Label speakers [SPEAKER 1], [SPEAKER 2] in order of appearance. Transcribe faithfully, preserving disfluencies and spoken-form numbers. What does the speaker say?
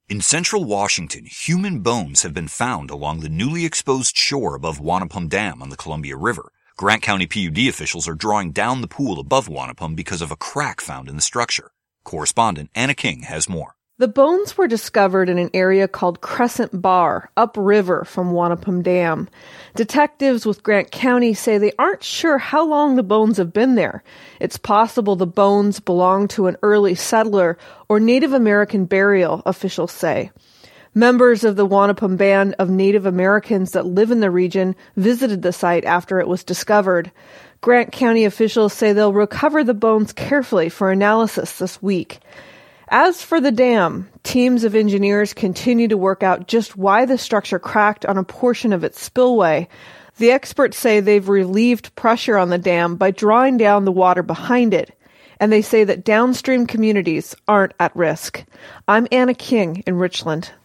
[SPEAKER 1] In central Washington, human bones have been found along the newly exposed shore above Wanapum Dam on the Columbia River. Grant County P U D officials are drawing down the pool above Wanapum because of a crack found in the structure. Correspondent Anna King has more.
[SPEAKER 2] The bones were discovered in an area called Crescent Bar, upriver from Wanapum Dam. Detectives with Grant County say they aren't sure how long the bones have been there. It's possible the bones belong to an early settler or Native American burial, officials say. Members of the Wanapum Band of Native Americans that live in the region visited the site after it was discovered. Grant County officials say they'll recover the bones carefully for analysis this week. As for the dam, teams of engineers continue to work out just why the structure cracked on a portion of its spillway. The experts say they've relieved pressure on the dam by drawing down the water behind it, and they say that downstream communities aren't at risk. I'm Anna King in Richland.